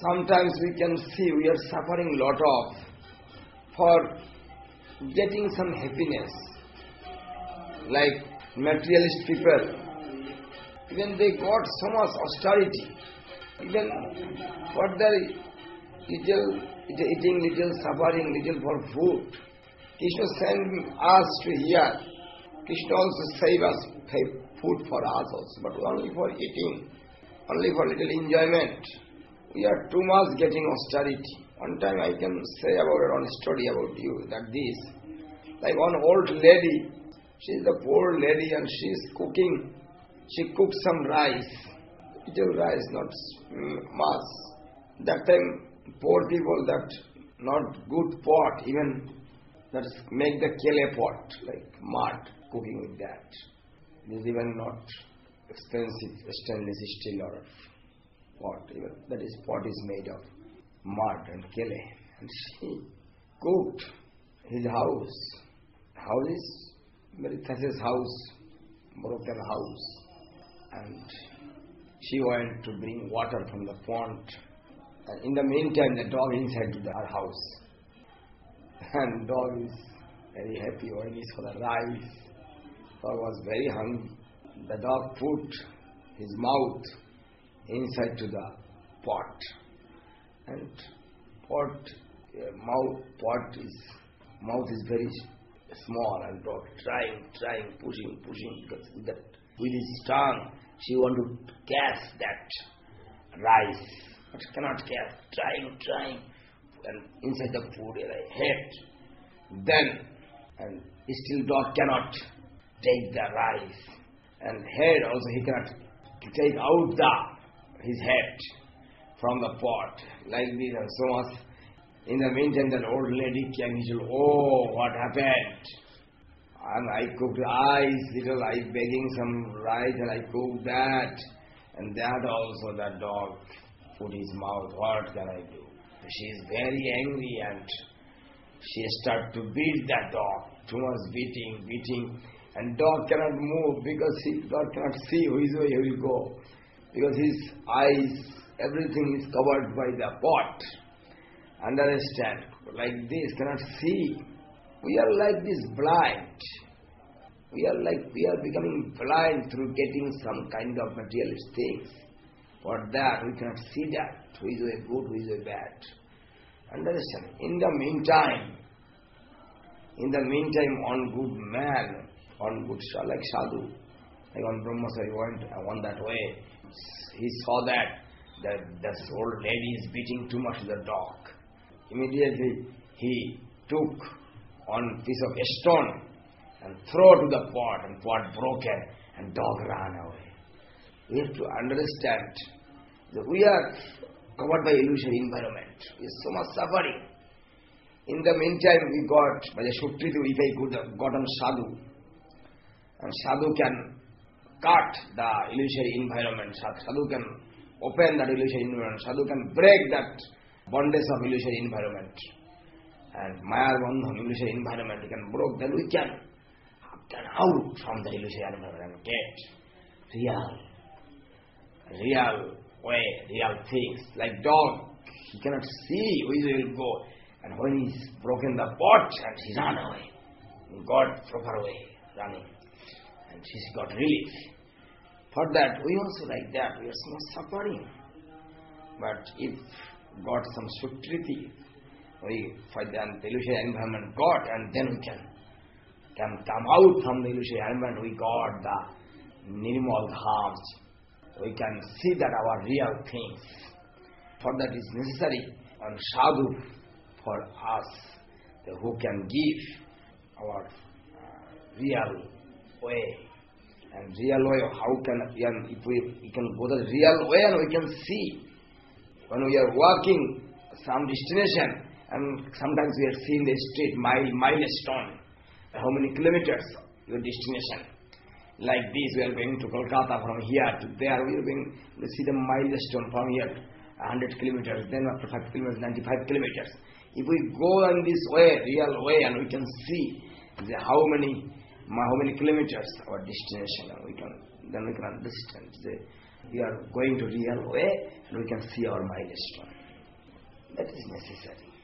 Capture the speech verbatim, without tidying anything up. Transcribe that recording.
sometimes we can see we are suffering lot of for getting some happiness. Like materialist people, even they got so much austerity, even for their little, eating little, suffering little for food. Krishna sent us to here. Krishna also save us food for us also, but only for eating, only for little enjoyment. We are too much getting austerity. One time I can say about one story about you, that this, like one old lady, she is a poor lady and she is cooking, she cooks some rice, little rice, not much. That time poor people, that not good pot, even that is make the kele pot, like mud, cooking with that. It is even not expensive stainless steel or pot, even that is pot is made of mud and kele. And she cooked his house. House is very Thesis house, broken house. And she went to bring water from the pond. And in the meantime, the dog inside to our house. And dog is very happy when he's for the rice. Dog was very hungry. The dog put his mouth inside to the pot. And pot, uh, mouth, pot is, mouth is very small, and dog trying, trying, pushing, pushing, because with, that, with his tongue, she want to catch that rice, but cannot catch, trying, trying, and inside the food, like head. Then, and still dog cannot take the rice, and head also he cannot take out the, his head from the pot, like this and so much. In the meantime, that old lady came, he said, oh, what happened? And I cooked rice, little I begging some rice, and I cooked that. And that also the dog put his mouth, what can I do? She is very angry, and she started to beat that dog. Too much beating, beating. And dog cannot move, because he, dog cannot see which way he will go. Because his eyes, everything is covered by the pot. Understand, like this, cannot see. We are like this blind. We are like, we are becoming blind through getting some kind of materialist things. For that, we cannot see that. Who is a good, who is a bad. Understand? In the meantime, in the meantime, one good man, one good, like sadhu, like one brahmachari went on that way, he saw that, that this old lady is beating too much the dog. Immediately he took one piece of stone and threw to the pot, and pot broken, and dog ran away. We have to understand that we are covered by illusory environment. We are so much suffering. In the meantime, we got, by the Shukritu, if I could have gotten sadhu, and sadhu can cut the illusory environment, sadhu can open that illusory environment, sadhu can break that bondage of illusory environment, and Maya Bandhan, illusory environment, he can break, then we can get out from the illusory environment and get real, real way, real things. Like dog, he cannot see which way he will go, and when he's broken the pot, and he ran away, he got proper way, running, and he's got relief. For that, we also like that, we are so much suffering. But if got some sukriti, we find the illusory environment got, and then we can can come out from the illusory environment. We got the nirmal dhams. We can see that our real things. For that is necessary and sadhu for us, who can give our uh, real way. And real way, how can if we, we can go the real way, and we can see. When we are walking some destination, and sometimes we are seeing the street, mile, milestone, how many kilometers your destination. Like this, we are going to Kolkata, from here to there, we are going to see the milestone from here, one hundred kilometers, then after five kilometers, ninety-five kilometers. If we go in this way, real way, and we can see the how many how many kilometers our destination, and we can then we can understand the, we are going to real way, and we can see our milestone. necessary.